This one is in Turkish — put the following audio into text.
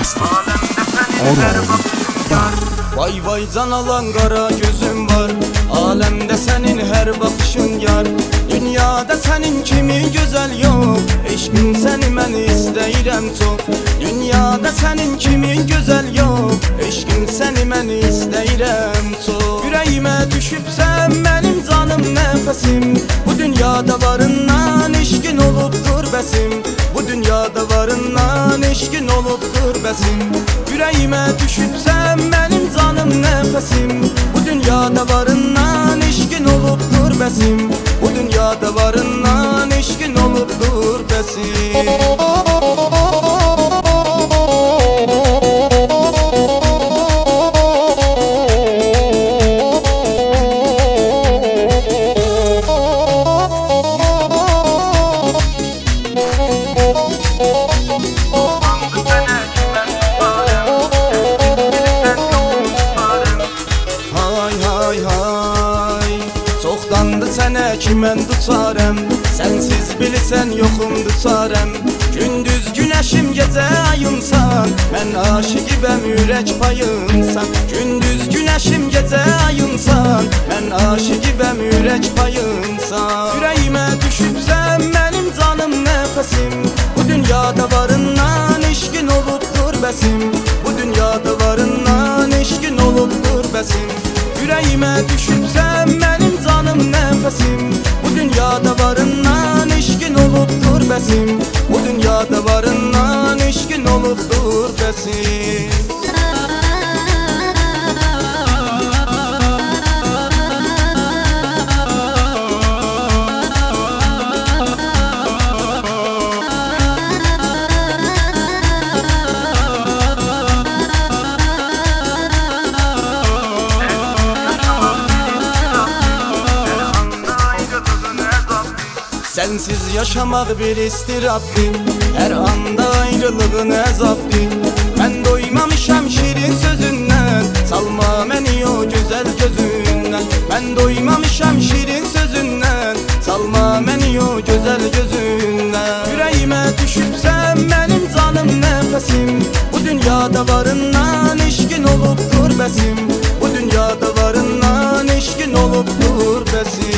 Master Oral. Vay vay can alan kara gözüm var. Alemde senin her bakışın yar. Dünyada senin kimi güzel yok. Eşkin seni ben isteyirəm çok. Dünyada senin kimi güzel yok. Eşkin seni ben isteyirəm çok. Yüreğime düşüpsem benim canım nefesim. Bu dünyada varından eşkin olupdur besim. Bu dünyada varından eşkin olupdur besim. Yüreğime düşüpsem benim canım nefesim. Bu dünyada varından eşkin olupdur besim. Bu dünyada varından eşkin olupdur besim. Çoxdandı sənə ki mən duçarəm. Sənsiz bilirsən yoxumdu çarəm. Gündüz günəşim gecə ayımsan. Mən aşıqibəm ürək payımsan. Gündüz günəşim gecə ayımsan. Mən aşıqibəm ürək payımsan. Yüreğime düşüpsən mənim canım nefesim. Bu dünyada varından eşkin olupdur besim. Bu dünyada varından eşkin olupdur besim. Yüreğime düşüpsem benim canım nefesim. Bu dünyada varından eşkin olupdur besim. Bu dünyada varından eşkin olupdur besim. Sensiz yaşamak bir istiraptır. Her anda ayrılığın əzabdır. Ben doymamışam şirin sözünden. Salma beni o güzel gözünden. Ben doymamışam şirin sözünden. Salma beni o güzel gözünden. Yüreğime düşüpsem benim canım nefesim. Bu dünyada varından eşkin olupdur besim. Bu dünyada varından eşkin olupdur besim.